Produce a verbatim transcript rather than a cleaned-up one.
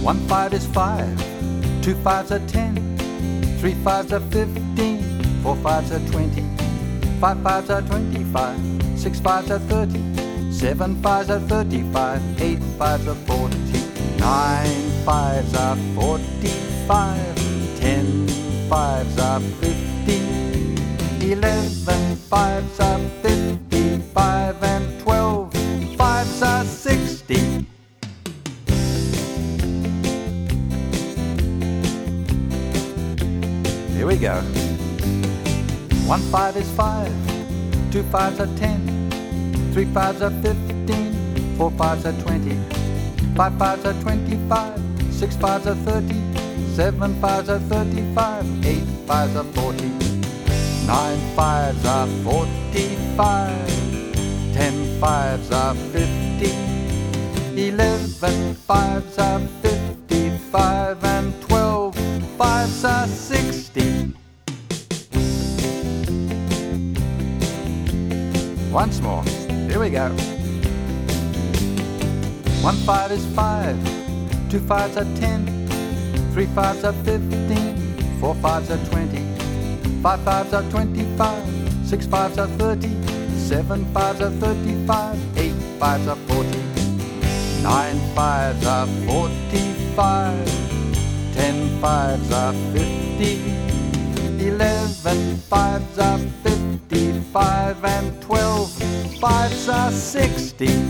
One five is five, two fives are ten, three fives are fifteen, four fives are twenty, five fives are twenty-five, six fives are thirty, seven fives are thirty-five, eight fives are forty, nine fives are forty-five, ten fives are fifty, eleven fives are fifty-five, and twelve fives are sixty. Here we go. One five is five, two fives are ten, three fives are fifteen, four fives are twenty, five fives are twenty-five, six fives are thirty, seven fives are thirty-five, eight fives are forty, nine fives are forty-five, ten fives are fifty, eleven fives are fifty-five, and twelve fives are sixty. Once more, here we go. One five is five, two fives are ten, three fives are fifteen, four fives are twenty, five fives are twenty-five, six fives are thirty, seven fives are thirty-five, eight fives are forty, nine fives are forty-five, ten fives are fifty, eleven fives are fifty-five, and twelve fives are sixty.